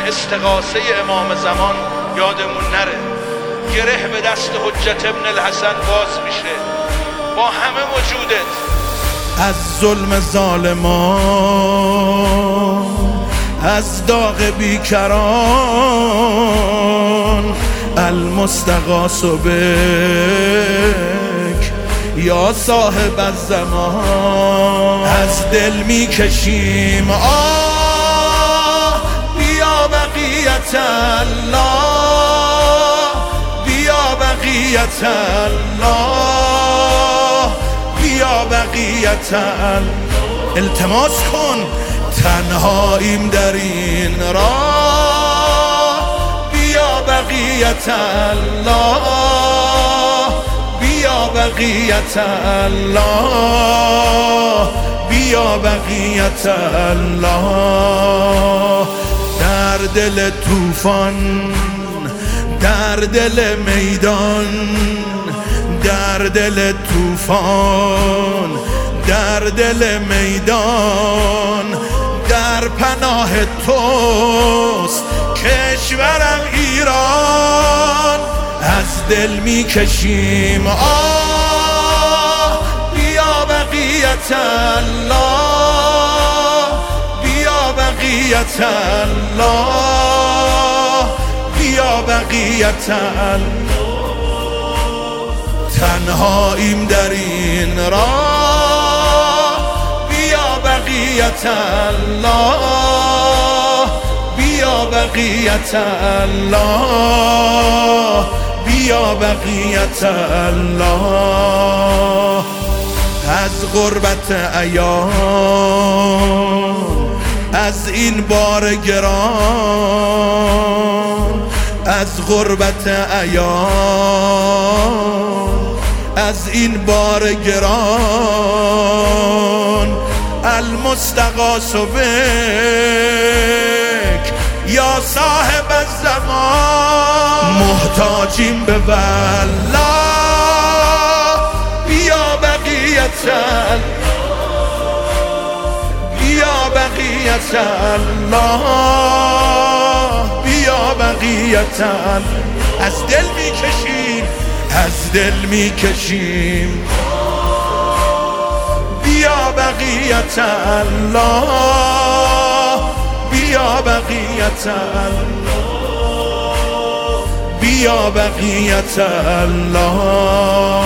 استغاثه امام زمان یادمون نره. گره به دست حجت ابن الحسن باز میشه با همه وجودت. از ظلم ظالمان، از داغ بیکران، المستغاث بک یا صاحب الزمان. از دل میکشیم آه بیا بقیت الله، بیا بقیت الله، بیا بقیت الله. التماس کن تنهاییم در این راه، بیا بقیت الله، بیا بقیت الله، بیا بقیت الله. در دل طوفان، در دل میدان، در دل طوفان، در دل میدان، در پناه توست کشورم ایران. از دل میکشیم آه بیا بقیت الله، بیا بقیت الله، بیا بقیت الله. تنهاییم در این راه، بیا بقیت الله، بیا بقیت الله، بیا بقیت الله. از غربت ایام، از این بار گران، از غربت ایام، از این بار گران، المستغاث بک یا صاحب الزمان. محتاجیم به والله، بیا بقیت الله، بیا بقیت الله، بیا بقیت الله. از دل میکشیم، از دل میکشیم، بیا بقیت الله، بیا بقیت الله، بیا بقیت الله.